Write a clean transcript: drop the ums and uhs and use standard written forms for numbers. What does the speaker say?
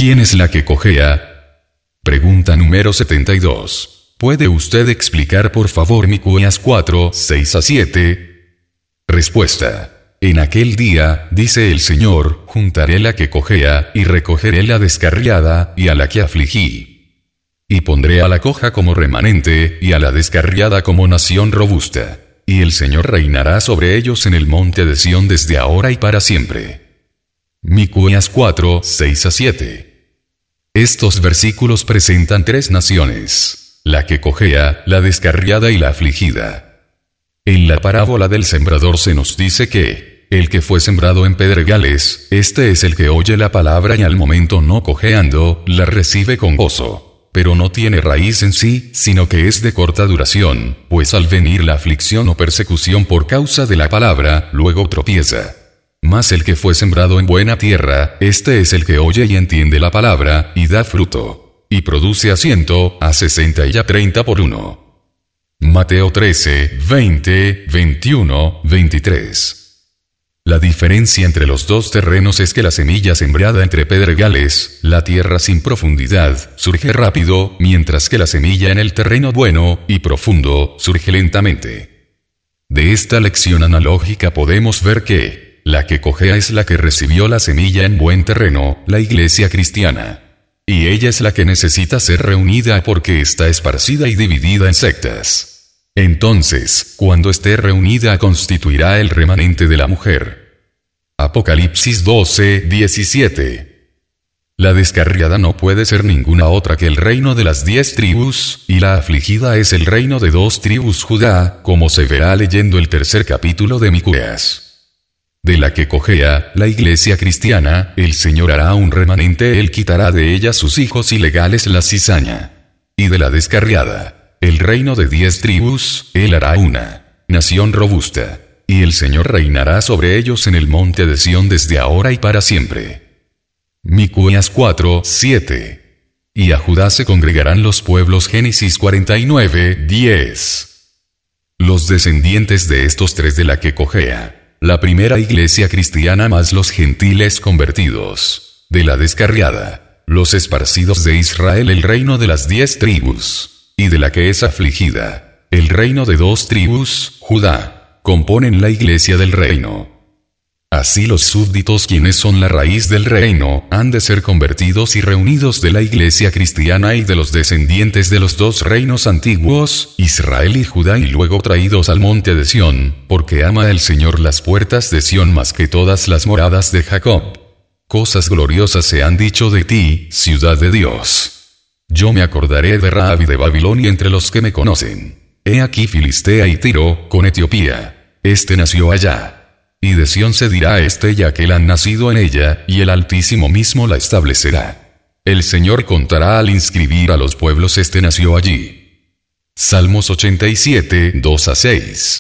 ¿quién es la que cojea? Pregunta número 72. ¿Puede usted explicar por favor Miqueas 4, 6 a 7? Respuesta. En aquel día, dice el Señor, juntaré la que cojea, y recogeré la descarriada, y a la que afligí. Y pondré a la coja como remanente, y a la descarriada como nación robusta. Y el Señor reinará sobre ellos en el monte de Sión desde ahora y para siempre. Miqueas 4, 6 a 7. Estos versículos presentan tres naciones: la que cojea, la descarriada y la afligida. En la parábola del sembrador se nos dice que el que fue sembrado en pedregales, este es el que oye la palabra y al momento no cojeando, la recibe con gozo. Pero no tiene raíz en sí, sino que es de corta duración, pues al venir la aflicción o persecución por causa de la palabra, luego tropieza. Mas el que fue sembrado en buena tierra, este es el que oye y entiende la palabra, y da fruto, y produce a 100, a 60 y a 30 por uno. Mateo 13, 20, 21, 23. La diferencia entre los dos terrenos es que la semilla sembrada entre pedregales, la tierra sin profundidad, surge rápido, mientras que la semilla en el terreno bueno y profundo surge lentamente. De esta lección analógica podemos ver que la que cojea es la que recibió la semilla en buen terreno, la iglesia cristiana. Y ella es la que necesita ser reunida porque está esparcida y dividida en sectas. Entonces, cuando esté reunida constituirá el remanente de la mujer. Apocalipsis 12, 17. La descarriada no puede ser ninguna otra que el reino de las 10 tribus, y la afligida es el reino de 2 tribus Judá, como se verá leyendo el tercer capítulo de Miqueas. De la que cojea, la iglesia cristiana, el Señor hará un remanente, Él quitará de ella sus hijos ilegales la cizaña. Y de la descarriada, el reino de 10 tribus, Él hará una nación robusta, y el Señor reinará sobre ellos en el monte de Sión desde ahora y para siempre. Miqueas 4, 7. Y a Judá se congregarán los pueblos. Génesis 49, 10. Los descendientes de estos tres de la que cojea, la primera iglesia cristiana más los gentiles convertidos, de la descarriada, los esparcidos de Israel, el reino de las 10 tribus. Y de la que es afligida, el reino de 2 tribus, Judá, componen la iglesia del reino. Así los súbditos, quienes son la raíz del reino, han de ser convertidos y reunidos de la iglesia cristiana y de los descendientes de los 2 reinos antiguos, Israel y Judá, y luego traídos al monte de Sión, porque ama el Señor las puertas de Sión más que todas las moradas de Jacob. Cosas gloriosas se han dicho de ti, ciudad de Dios. Yo me acordaré de Rahab y de Babilonia entre los que me conocen. He aquí Filistea y Tiro, con Etiopía. Este nació allá. Y de Sión se dirá este y aquel han nacido en ella, y el Altísimo mismo la establecerá. El Señor contará al inscribir a los pueblos, este nació allí. Salmos 87, 2 a 6.